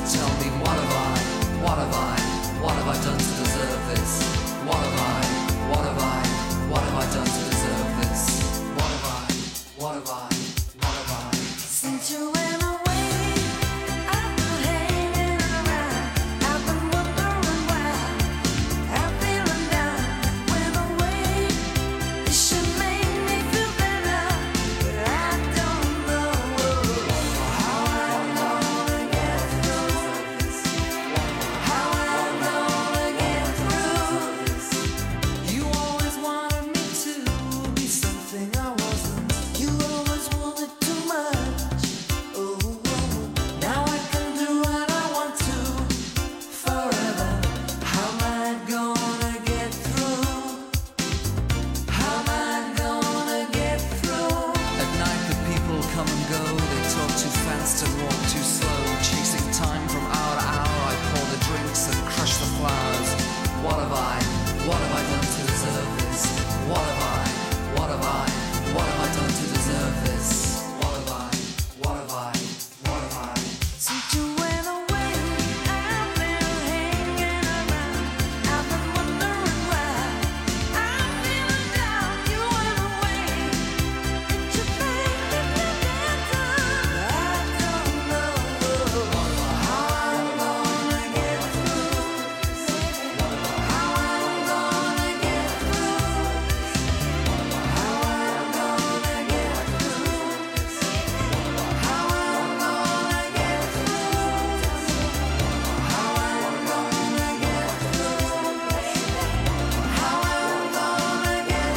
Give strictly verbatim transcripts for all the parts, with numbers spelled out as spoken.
Tell me what have I, what have I, what have I done to deserve this? What have I, what have I, what have I done to deserve this? What have I, what have I, what have I? Since you went away, I've been hanging around. I've been wondering why I'm feeling down. Went away, it should make me feel better, but I don't know how I'm gonna get through. How I'm gonna get through. You always wanted me to be something I wasn't. You always wanted too much. Oh, now I can do what I want to forever. How am I gonna get through? How am I gonna get through? At night the people come and go. They talk too fast and walk too slow. Chasing time from hour to hour. I pour the drinks and crush the flowers. What have I, what have I done to deserve this? What have I, what have I, what have I done to deserve this? What have I, what have I, what have I? Since you went away, I've been hanging around. I've been wondering why I'm feeling down. You went away, it should make me feel better. I don't know how I'm gonna get through. How I'm gonna get through. How I'm gonna get through. How I'm gonna get through. How I'm gonna get through. How I'm gonna get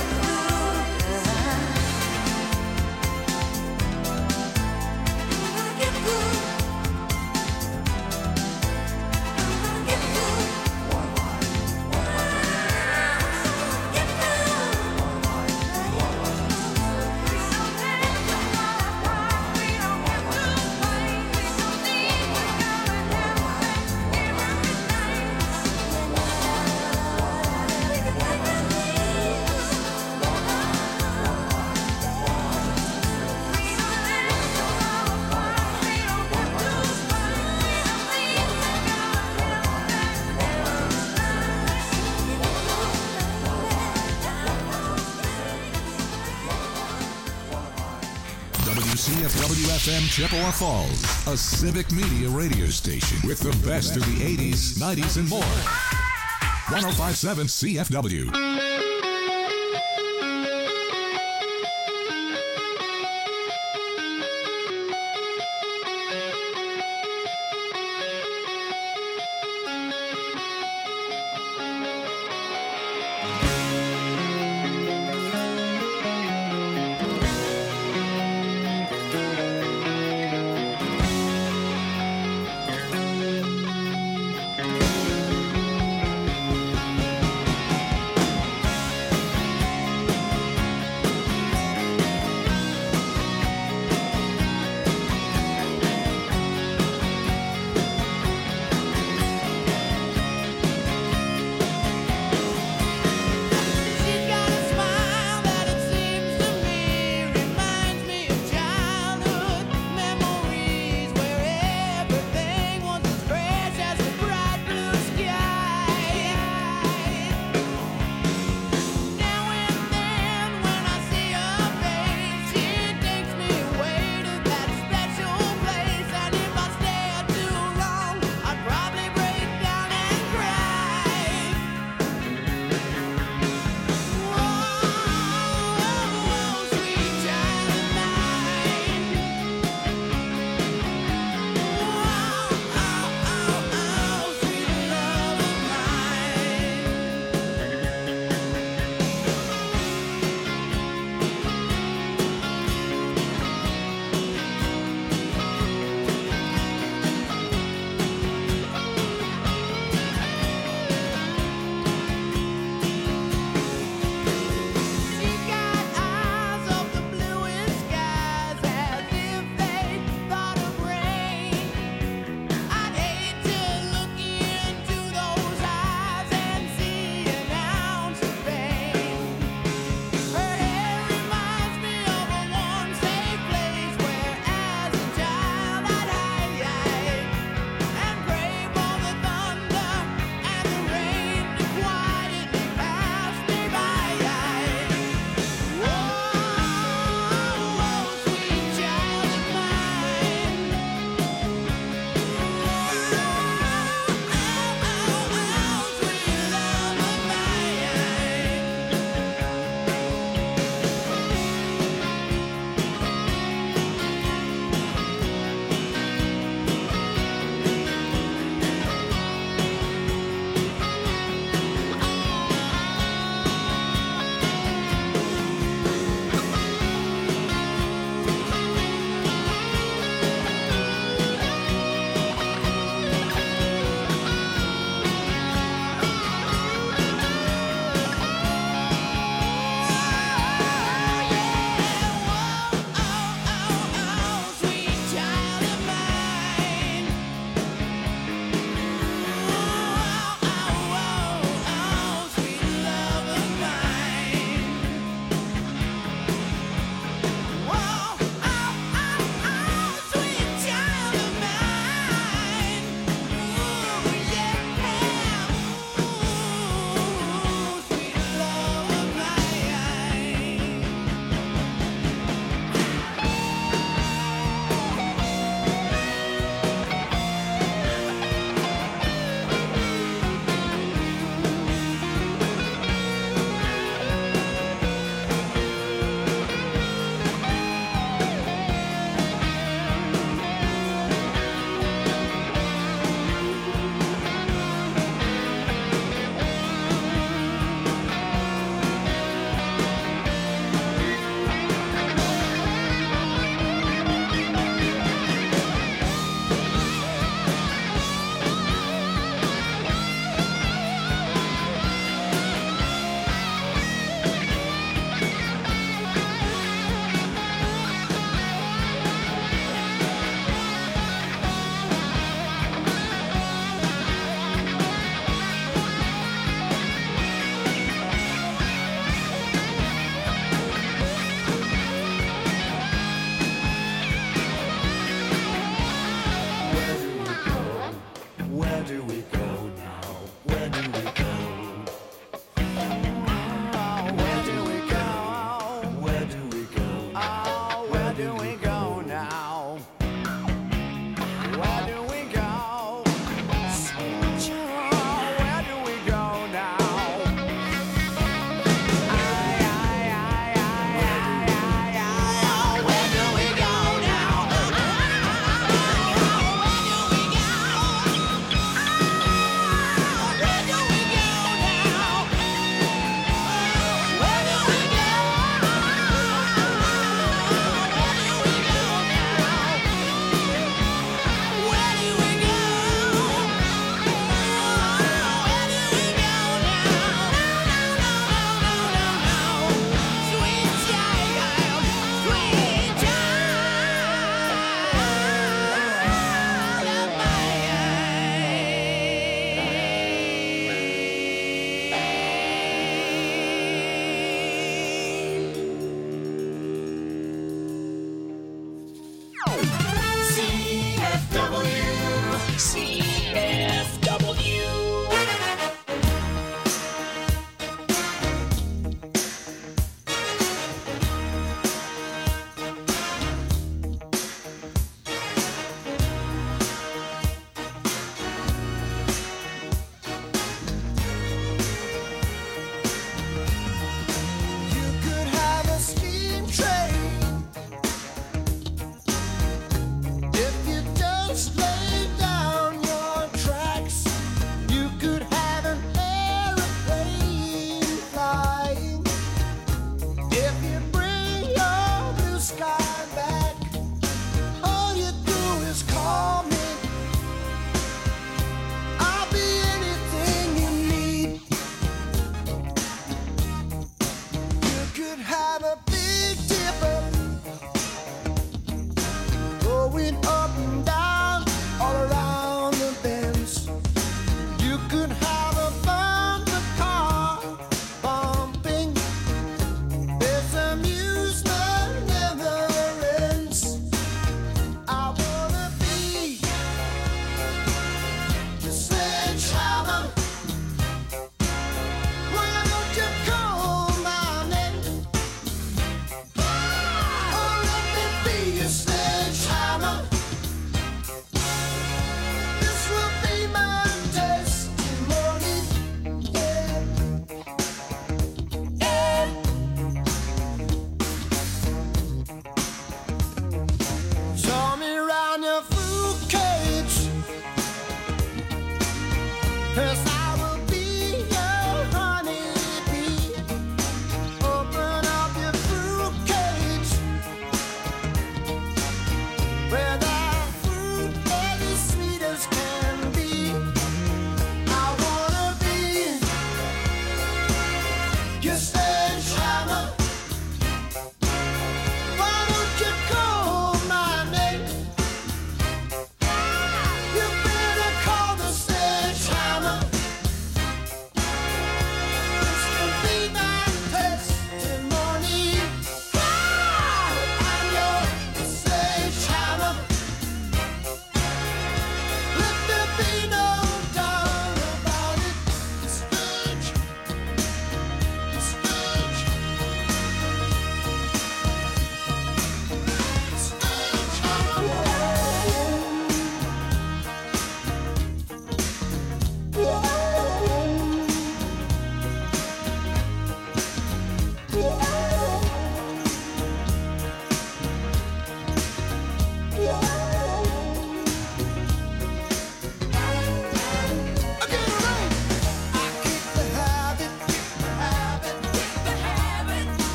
W C F W F M Chippewa Falls, a civic media radio station with the best of the eighties, nineties, and more. one oh five point seven C F W.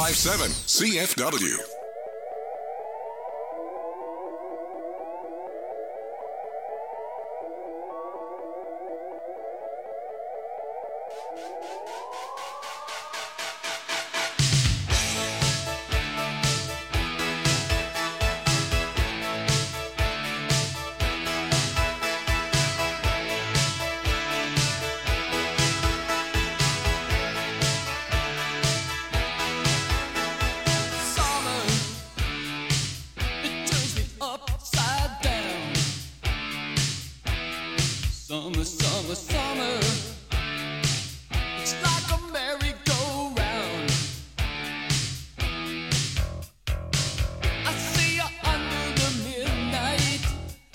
five seven C F W. Summer, summer, summer. It's like a merry-go-round. I see you under the midnight,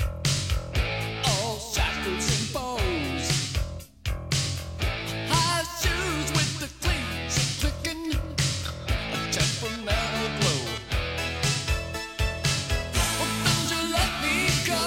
all shackles and bows. High shoes with the cleats clicking, a temperamental glow. Well, don't you let me go.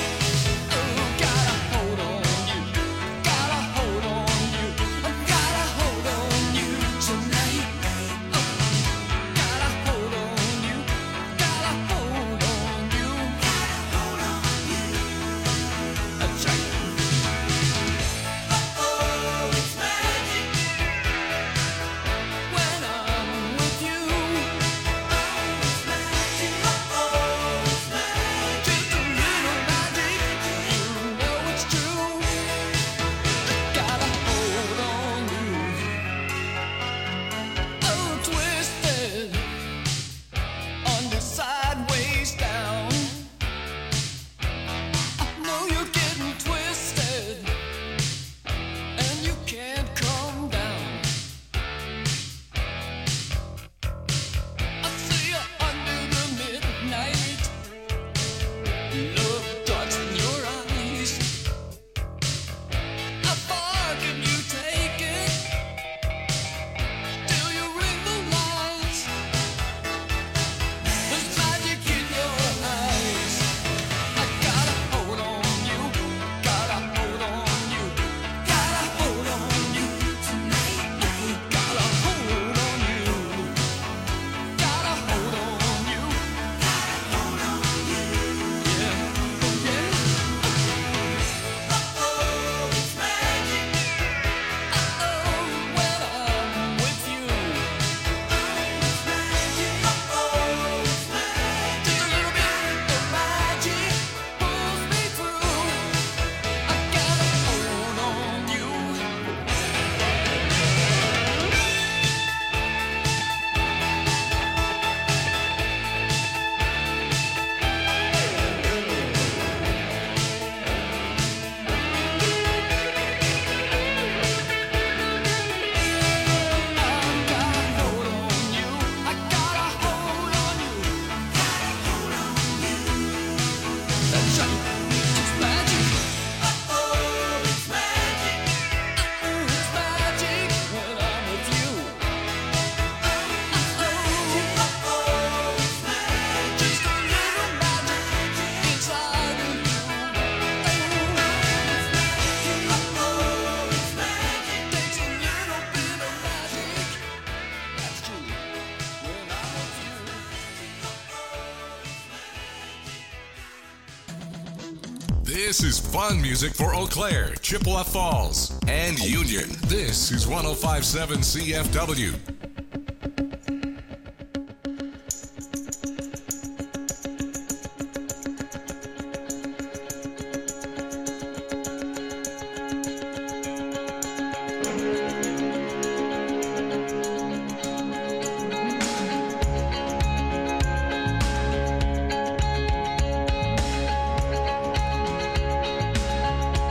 This is fun music for Eau Claire, Chippewa Falls, and Union. This is one oh five point seven C F W.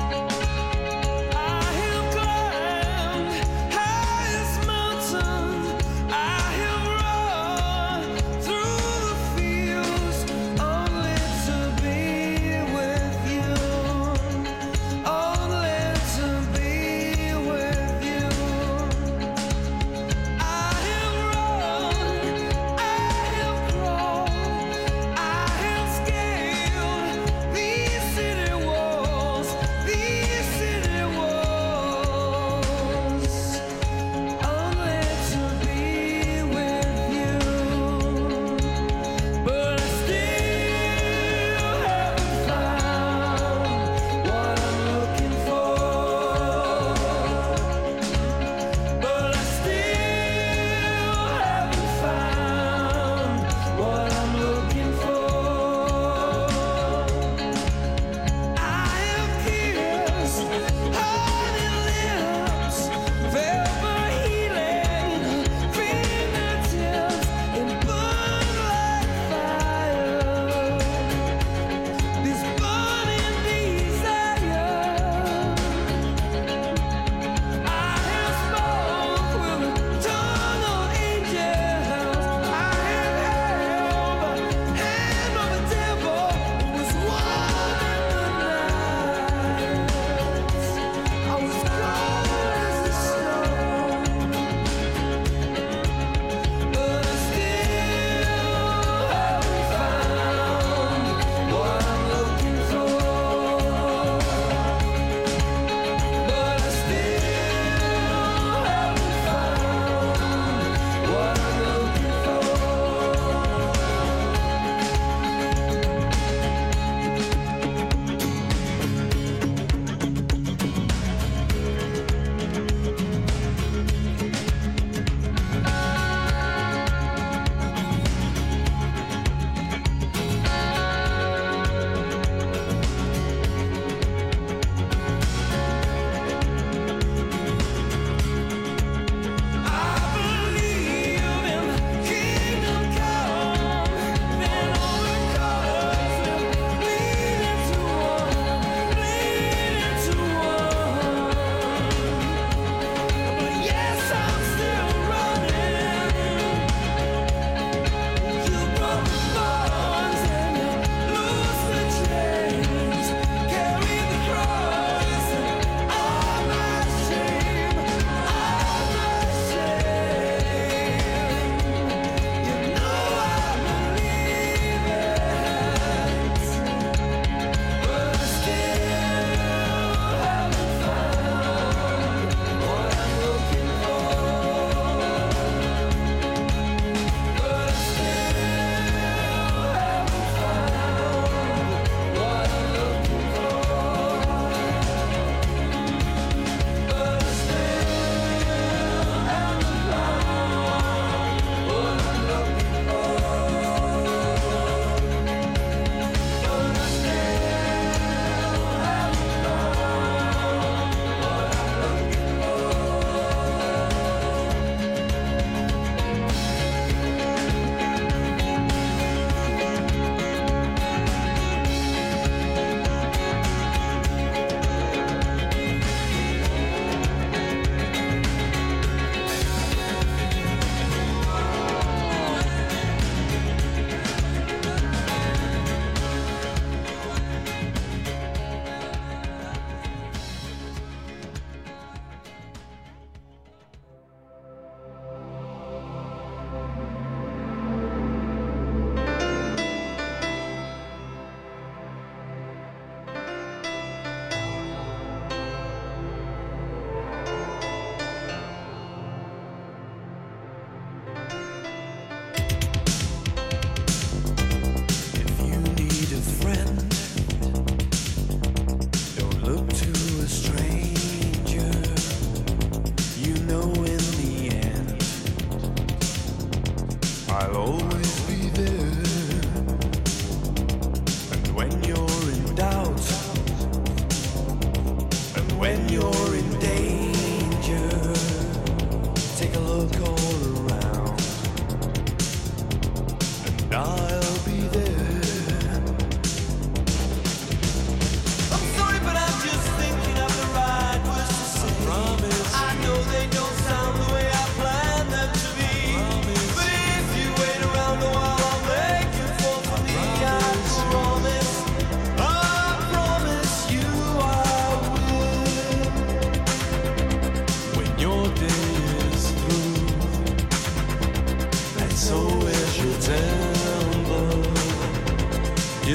I have climbed highest mountain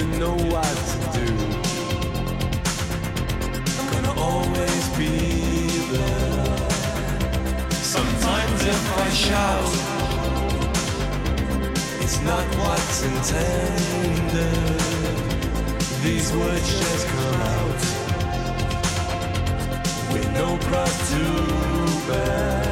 you know what to do. I'm gonna always be there. Sometimes if I shout, it's not what's intended. These words just come out with no cross to bear.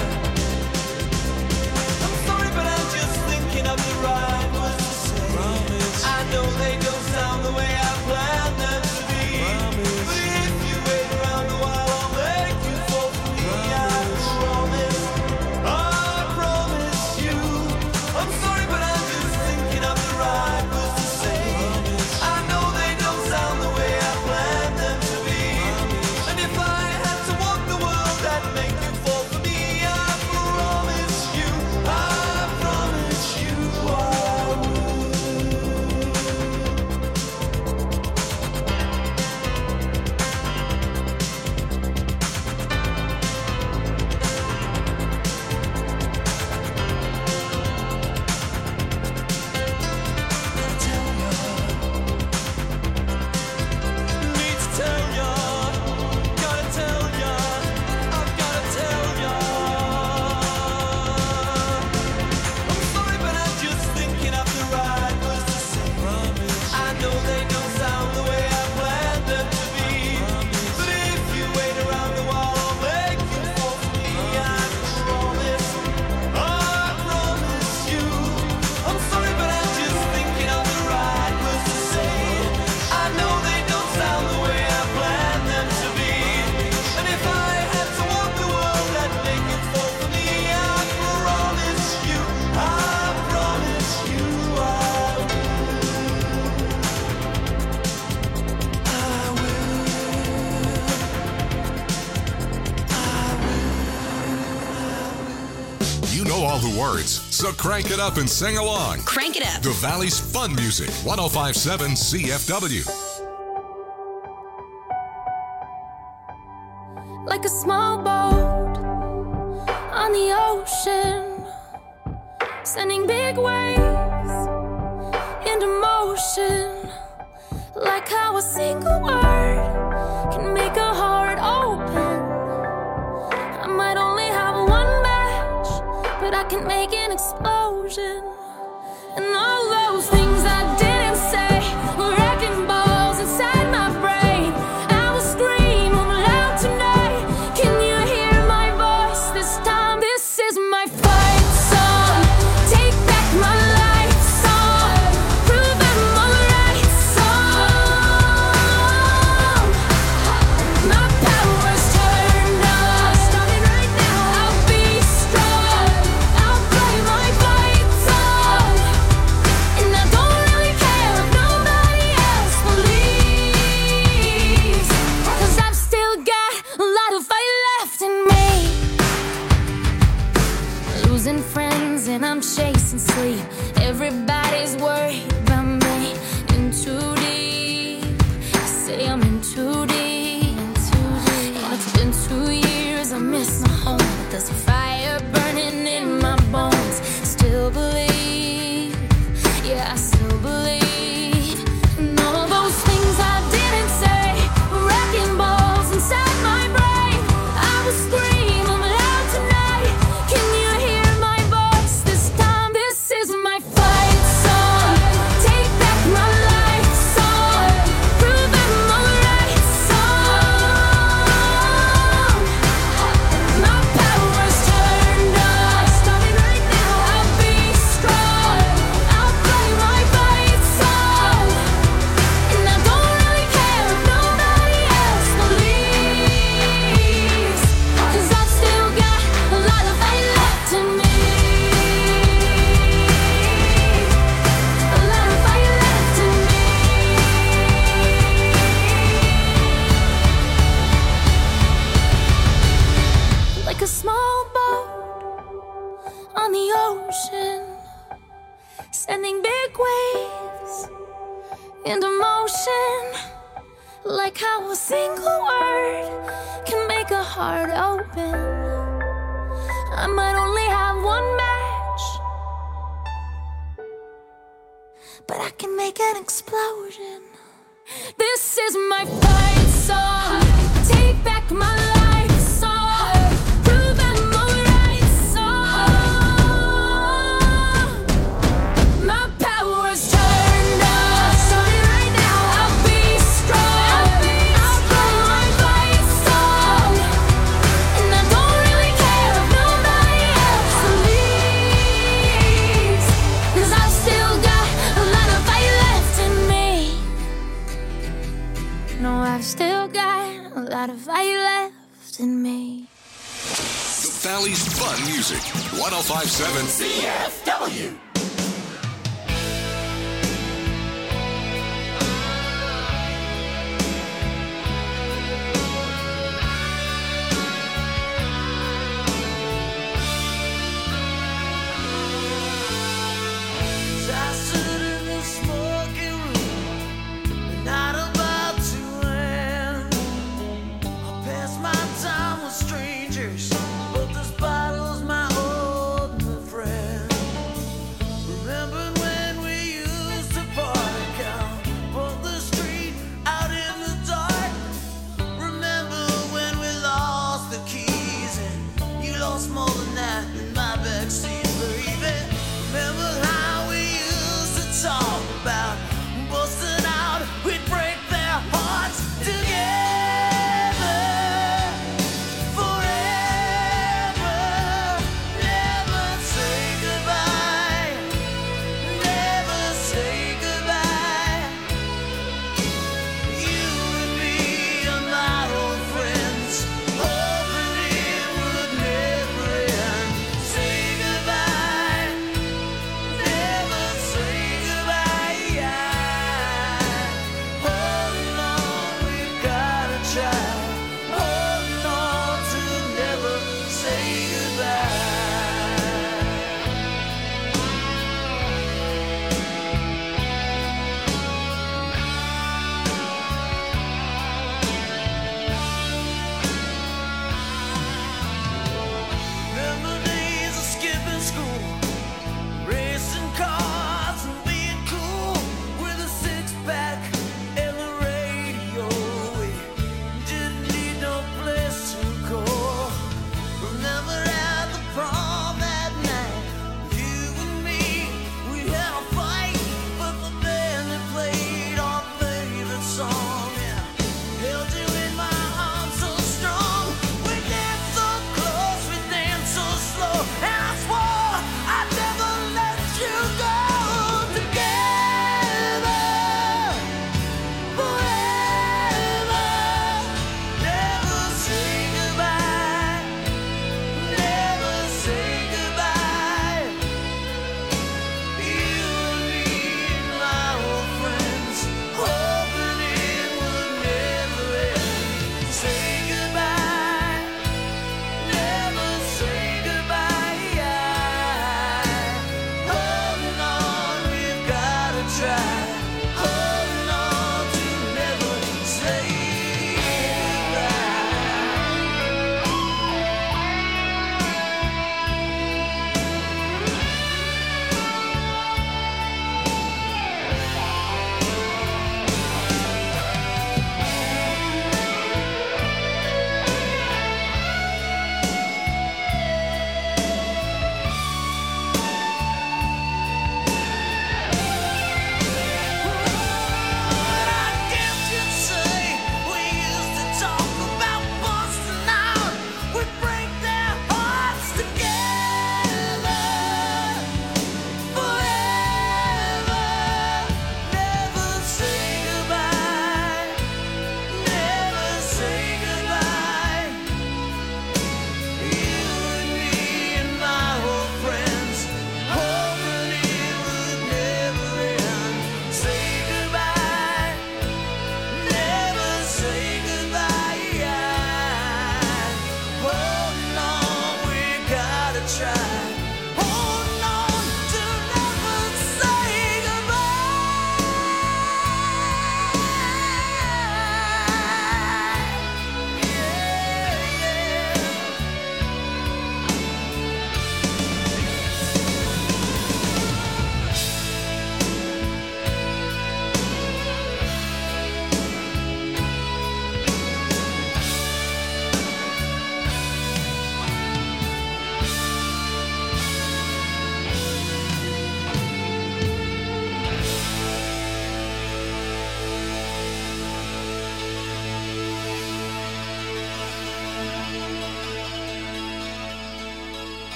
I'm sorry, but I'm just thinking of the right words to say. Promise. I know they don't sound the way I planned them to be. Promise. But if you wait around a while, I'll make you fall for me. Promise. I promise. I promise you. I'm sorry, but I'm just thinking of the right words to say. Promise. I know they don't sound the way I planned them to be. Promise. And if I had to walk the world, I'd make you fall for me. I promise you. I promise you I would. Need to tell ya, gotta tell ya, I've gotta tell ya. I'm sorry, but I'm just thinking of the right words to say. Promise. I know they don't sound the way I planned them to be. But if you wait around a while, I'll make you fall for me. I promise. I promise you. I'm sorry, but I'm just thinking of the right words to say. I know they don't sound the way I planned them to be. And if I had to walk the world, I'd make it fall for me. I promise you. I promise you I You know all the words, so crank it up and sing along. Crank it up. The Valley's fun music, one oh five point seven C F W. Like a small boat on the ocean, sending big waves into motion. Like how a single word can make a heart open. I might only have one match, but I can make an explosion. And all those things I didn't say were wrecking balls inside my brain. I will scream loud tonight. Can you hear my voice this time? This is my fight song. Take back my life song. Prove I'm alright song. My power's turned on. Starting right now. I'll be strong. I'll play my fight song. And I don't really care if nobody else believes. 'Cause I've still got a lot of fight left in me. Losing friends and I'm chasing sleep. Everybody's worried about me. In too deep. Say I'm in too deep. And it's been two years. I miss my home. But there's a fire burning in my bones. Still believe. Yeah, I still believe. And all those things I didn't say were wrecking balls inside my brain. I will scream loud tonight. Can you hear my voice this time? This is my fight song. Take back my life song. Prove I'm alright song. My power's turned on. Starting right now. I'll be strong. I'll play my fight song. And I don't really care if nobody else believes. 'Cause I've still got a lot of fight left in me. A lot of fight left in me. Like a small boat on the ocean, sending big waves into motion. Like how a single word can make a heart open. I might only have one match, but I can make an explosion. This is my fight song. Take back my life song. Prove I'm alright song. My power's turned up. Starting right now. I'll be strong. I'll play my fight song. And I don't really care if nobody else leaves. 'Cause I've still got a lot of fight left in me. No, I've still got a lot of fire left in me. The Valley's fun music. one oh five point seven C F W. I stood in the smoking room, the night about to end. I passed my time with strangers, but this bottle's my old friend.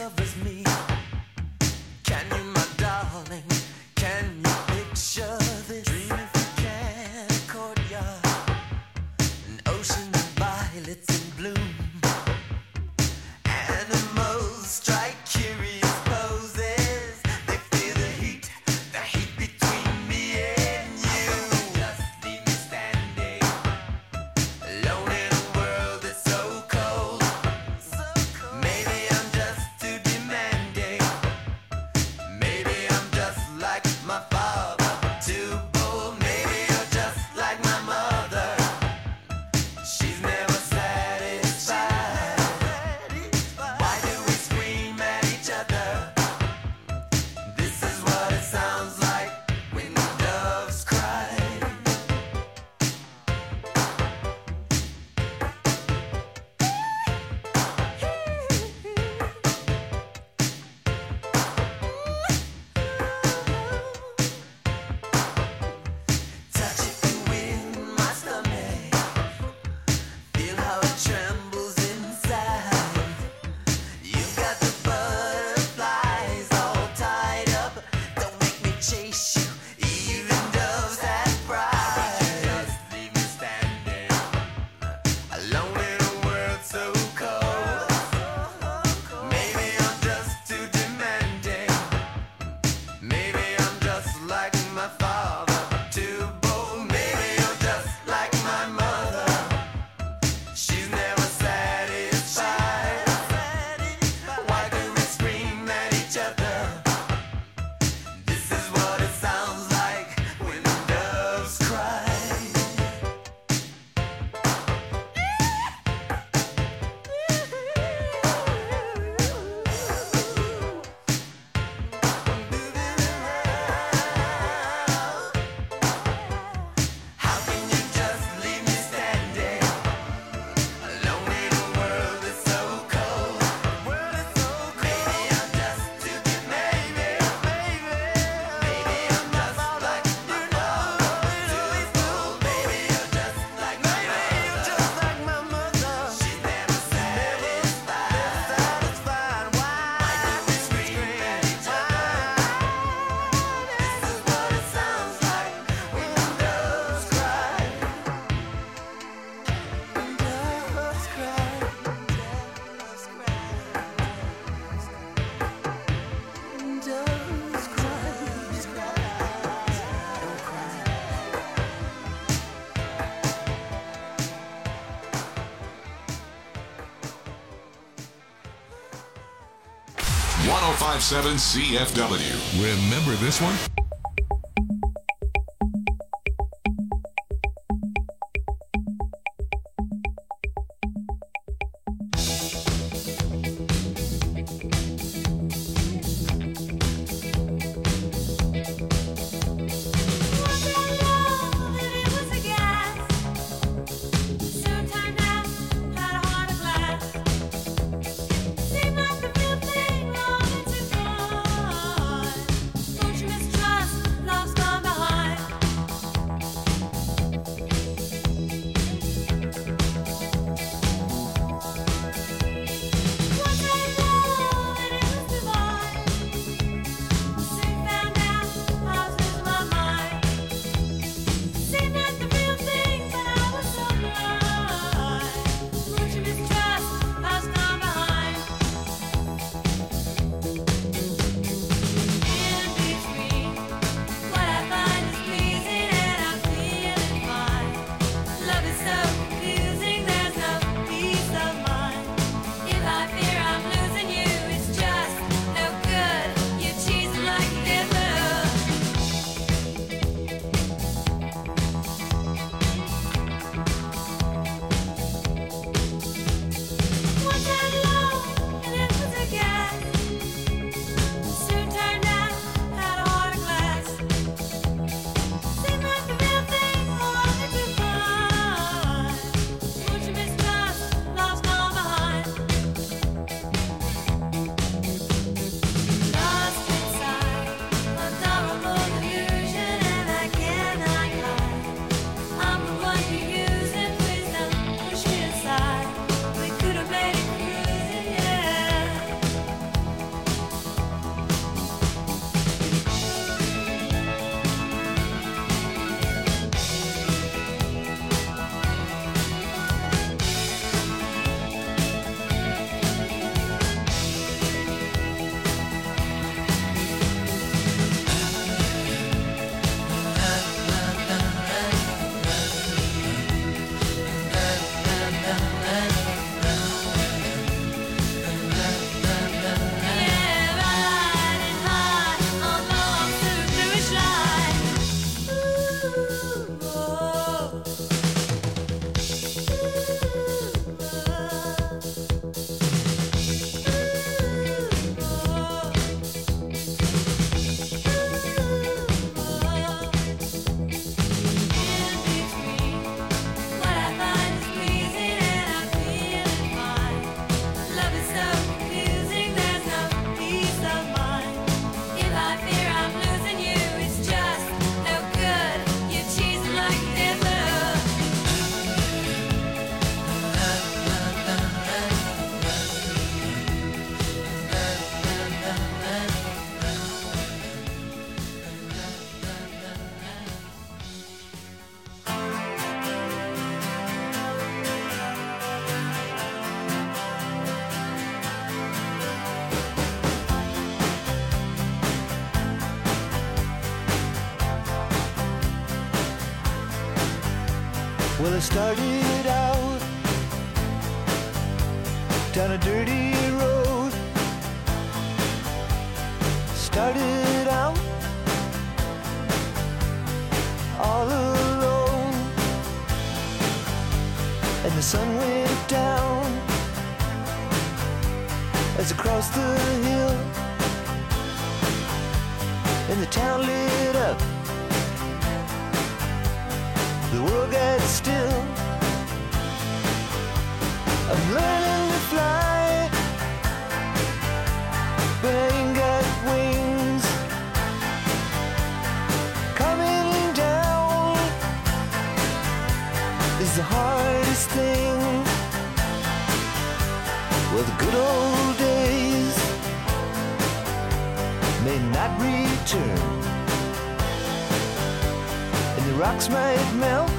covers me. Can you, my darling? Can you picture this? Dream if you can. A courtyard, an ocean of violets in bloom. Animals strike curious poses. They feel the heat, the heat between me and you. Just leave me standing alone in a world that's so cold. Maybe I'm just too demanding. Maybe I'm just like my father, too bold. Maybe you're just like my mother. She's never satisfied. Why do we scream at each other? This is what it sounds like when doves cry. Touch it and win my stomach. Feel how it trembles inside. You've got the butterflies all tied up. Don't make me chase you. Even doves have pride. Just leave me standing alone in a world so cold. Maybe I'm just too demanding. Maybe I'm just like my father, too bold. Maybe you're just like my mother. She's never satisfied. Why do we scream at each other? This is what it sounds like when doves cry. How can you just leave me standing alone in a world that's so cold? Maybe I'm just too demanding. Maybe I'm just like my father, too bold. Maybe you're just like my mother. She's never satisfied. Why do we scream at each other? This is what it sounds like when doves cry. Doves cry. Doves cry. Doves cry. Don't cry. one oh five point seven C F W. Remember this one? Seemed like the real thing, all into God. Don't you mistrust Well, I started out down a dirty road. Started out all alone, and the sun went down as I crossed the hill, and the town lit up. The world got still. I'm learning to fly, but I ain't got wings. Coming down is the hardest thing. Well, the good old days may not return, and the rocks might melt,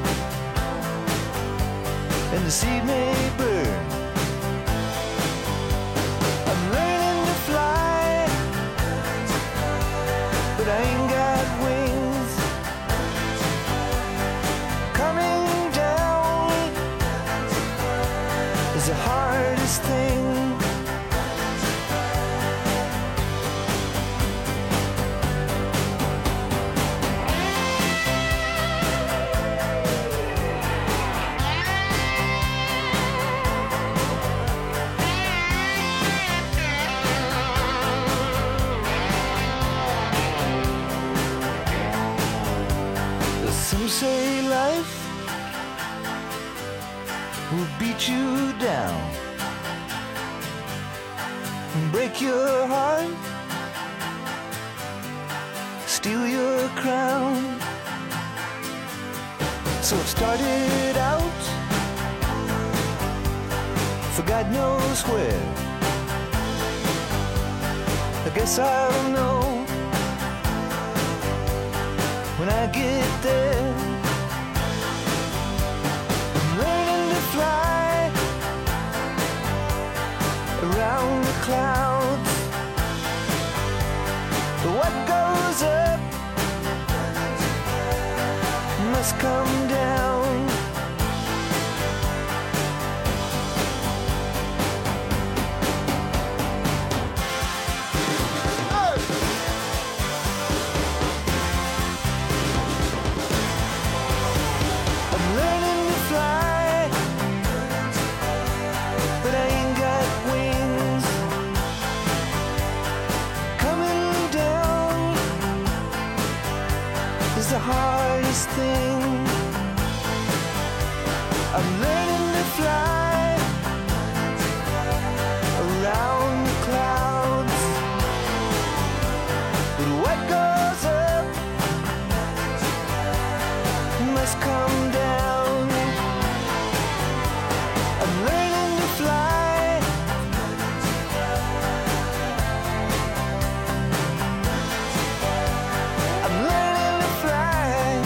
and the seed may burn. I'm learning to fly, but I ain't got wings. Coming down is the hardest thing. Some say life will beat you down and break your heart, steal your crown. So I've started out for God knows where. I guess I'll know when I get there. I'm learning to fly around the clouds. But what goes up must come down. The hardest thing. I'm learning to fly around the clouds, but what goes up must come down. I'm learning to fly. I'm learning to fly.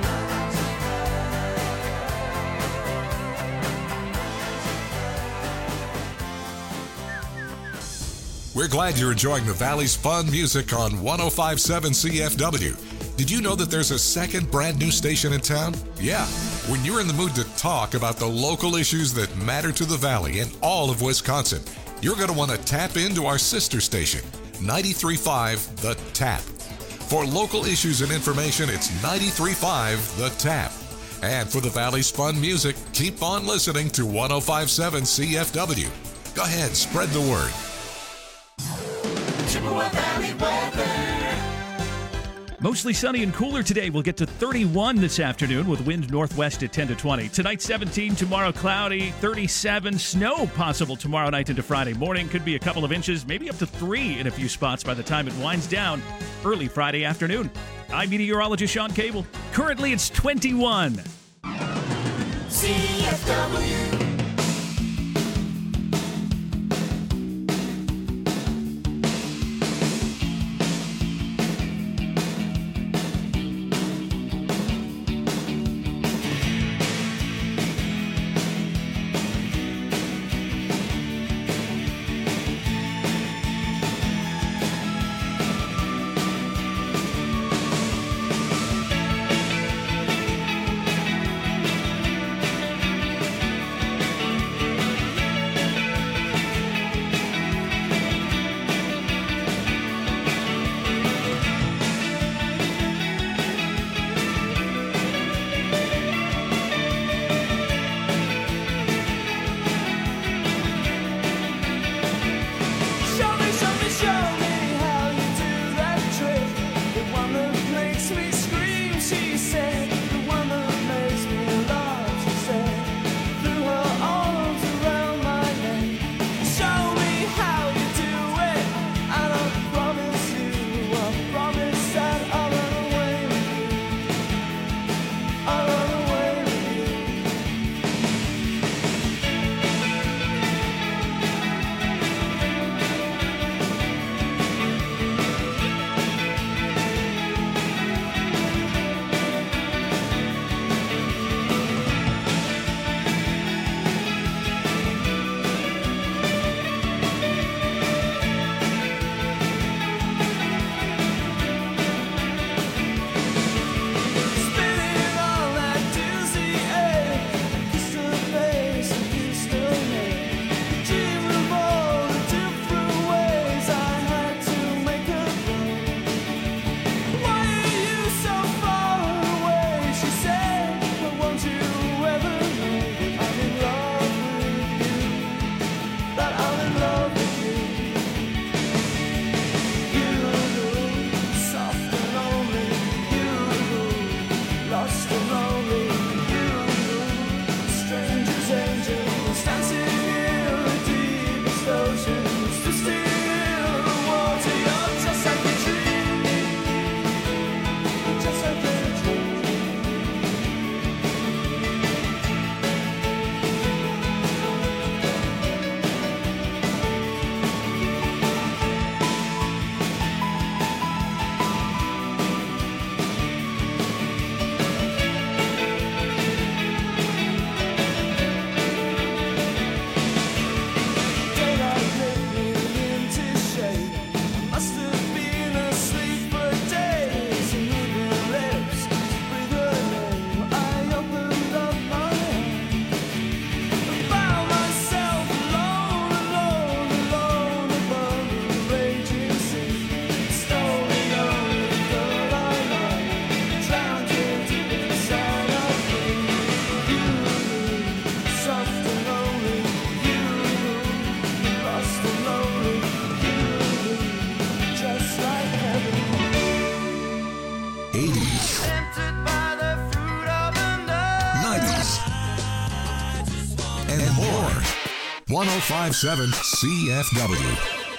We're glad you're enjoying the Valley's fun music on one oh five point seven C F W. Did you know that there's a second brand new station in town? Yeah, when you're in the mood to talk about the local issues that matter to the Valley and all of Wisconsin, you're going to want to tap into our sister station, ninety-three point five The Tap. For local issues and information, it's ninety-three point five The Tap. And for the Valley's fun music, keep on listening to one oh five point seven C F W. Go ahead, spread the word. Chippewa Valley weather. Mostly sunny and cooler today. We'll get to thirty-one this afternoon with wind northwest at ten to twenty. Tonight, seventeen. Tomorrow, cloudy. thirty-seven. Snow possible tomorrow night into Friday morning. Could be a couple of inches, maybe up to three in a few spots by the time it winds down early Friday afternoon. I'm meteorologist Sean Cable. Currently, it's twenty-one. C F W. one oh five point seven C F W.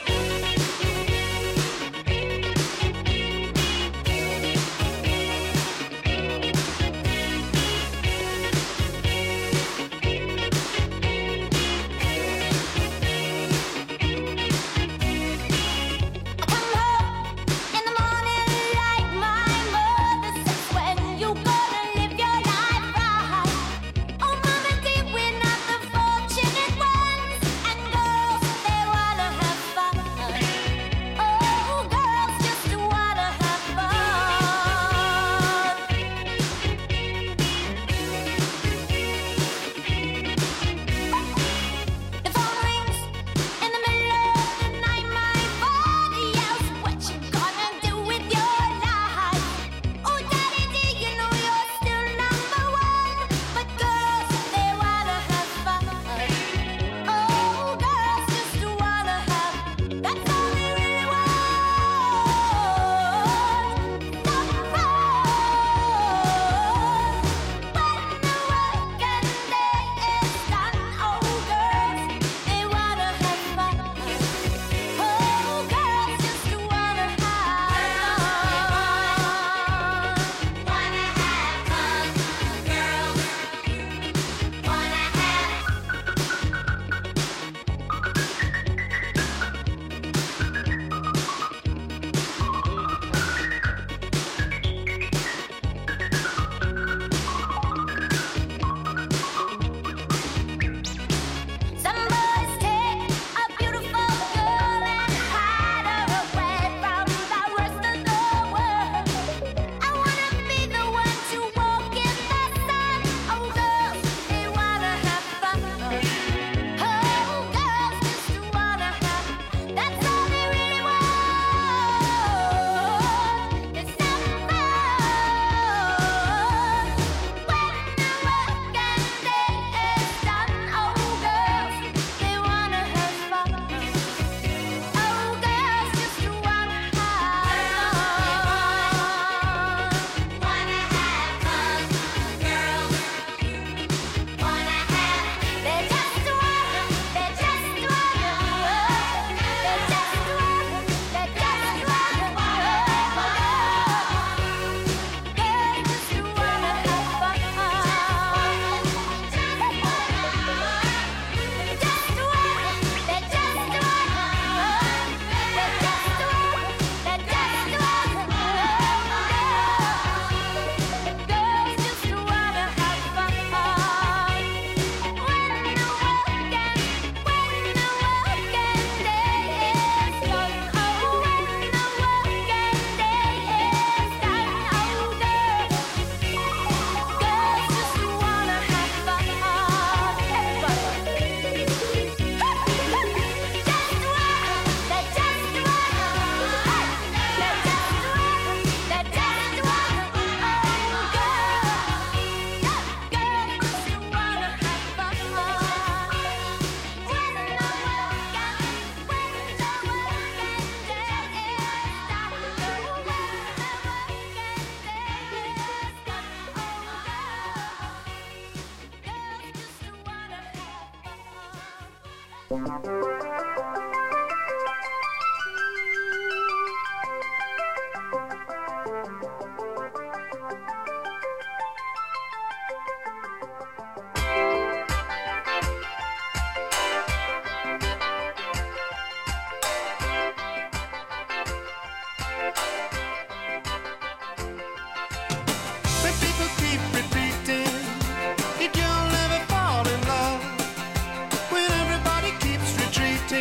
But people keep repeating that you'll never fall in love when everybody keeps retreating.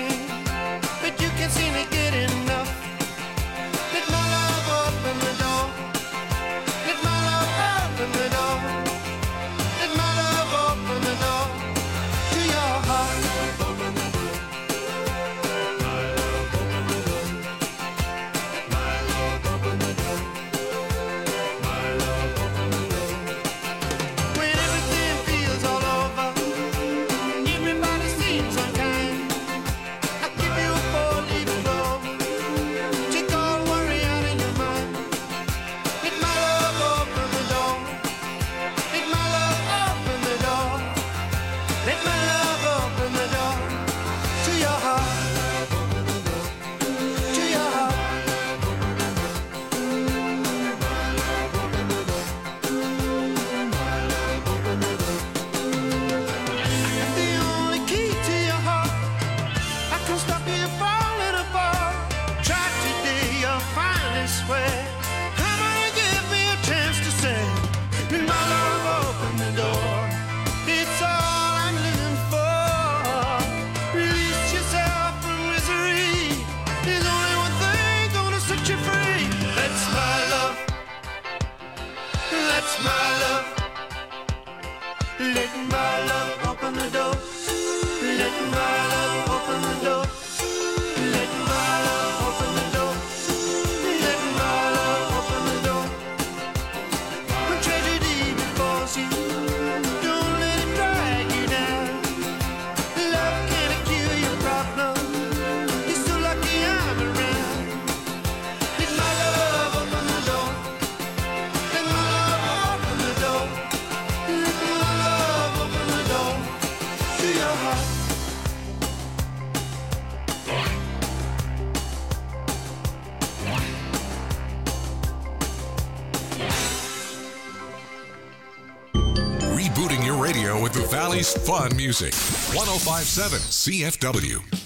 radio with the Valley's fun music. ten fifty-seven C F W.